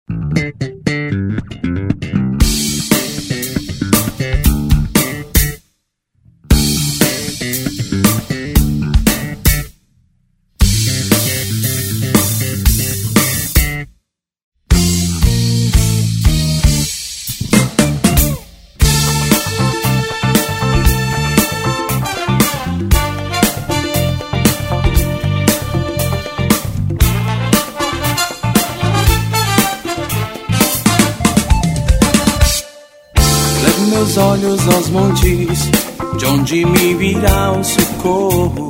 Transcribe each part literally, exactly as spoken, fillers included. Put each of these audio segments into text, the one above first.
Meus olhos aos montes, de onde me virá o socorro.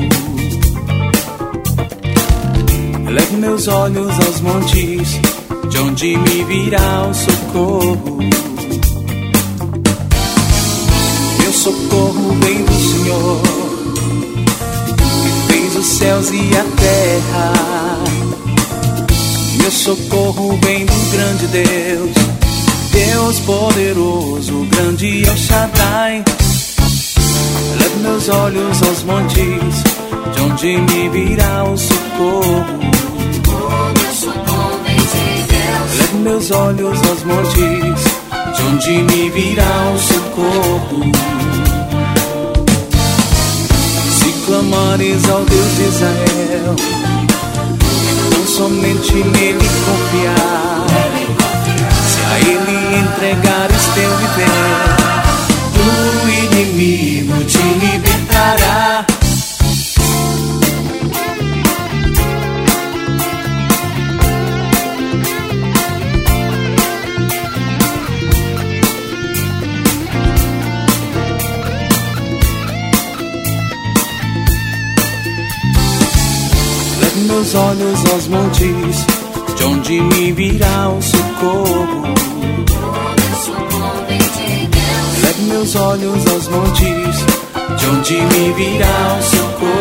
Levo meus olhos aos montes, de onde me virá o socorro. Meu socorro vem do Senhor, que fez os céus e a terra. Meu socorro vem do grande Deus, Deus poderoso, grande El Shaddai. Levo meus olhos aos montes, de onde me virá o socorro. Meu socorro vem de Deus. Levo meus olhos aos montes, de onde me virá o socorro. Se clamares ao Deus de Israel, tão somente nele confiar. A ele entregares teu viver, do inimigo te libertará. Levo meus olhos aos montes, de onde me virá o socorro. Levo meus olhos aos montes, de onde me virá o socorro.